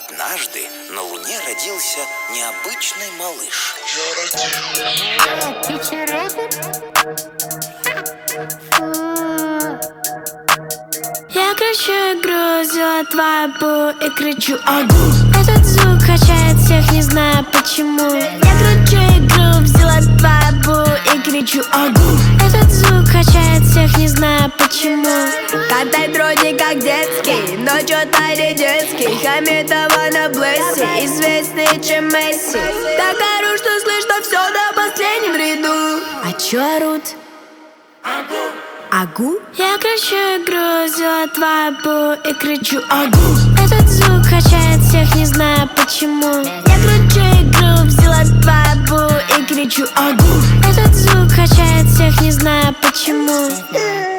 Однажды на Луне родился необычный малыш. Я кричу игру, взяла твою и кричу огу. Этот звук качает всех, не знаю почему. Я кричу игру, взяла твою и кричу огу. Этот звук качает всех, не знаю почему. Катай вроде как детский, но чё-то не детский. Хамитова на Блесси, известнее, чем Месси. Так ору, что слышно все на последнем ряду. А чё орут? Агу? Я кричу игру, взяла твою и кричу огу. Этот звук качает всех, не знаю почему. Я кричу игру, взяла твою и кричу огу. Этот звук качает всех, не знаю почему.